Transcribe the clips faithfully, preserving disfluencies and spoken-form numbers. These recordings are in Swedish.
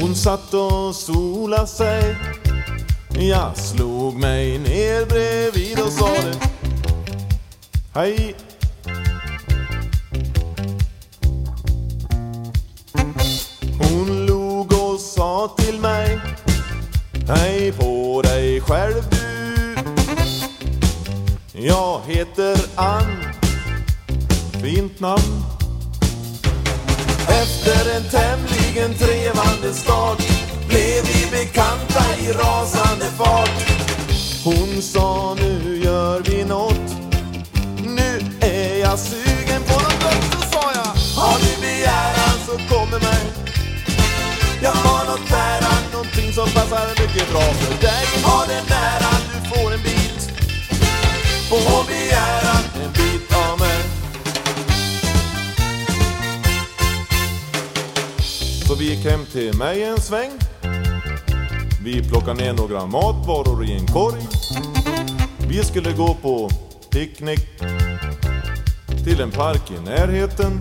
Hon satt och sola sig. Jag slog mig ner bredvid och sa det. Hej. Hon log och sa till mig. Hej på dig själv du. Jag heter Ann. Fint namn. Efter en tämligen trevande start blev vi bekanta i rasande fart. Hon sa nu gör vi något. Nu är jag sugen på något gott. Så sa jag. Har du begäran så kommer mig. Jag har något nära, någonting som passar mycket bra för dig. Har den nära, du får en bit. På begäran, en bit av mig. Så vi gick hem till mig en sväng. Vi plockade ner några matvaror i en korg. Vi skulle gå på picknick till en park i närheten.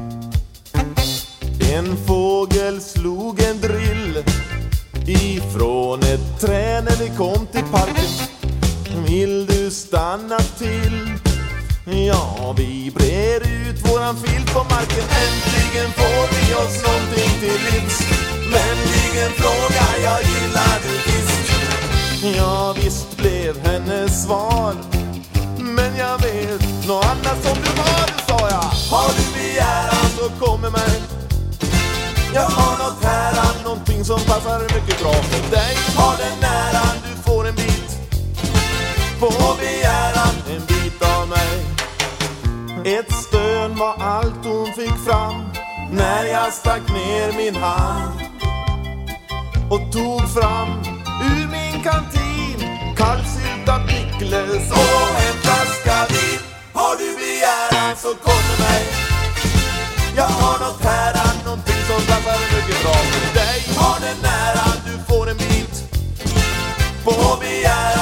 En fågel slog en drill ifrån ett träd när vi kom till parken. Vill du stanna till? Ja, vi brer ut våran filt på marken. Äntligen får vi oss någonting till livs. Vänligen fråga, jag gillar du fisk? Ja, visst blev hennes svar. Men jag vet något annat som du har, sa jag. Har du begäran så kommer mig. Jag har något här, någonting som passar mycket bra för dig. Har den nära, du får en bit. På begäran, en bit av mig. Ett stön var allt hon fick fram när jag stack ner min hand och tog fram ur min kantin kallsylta pickles och en flaska vin. Har du begäran så kommer mig. Jag har något här, någonting som passar mycket bra för dig. Har den nära, du får en bit. På begäran.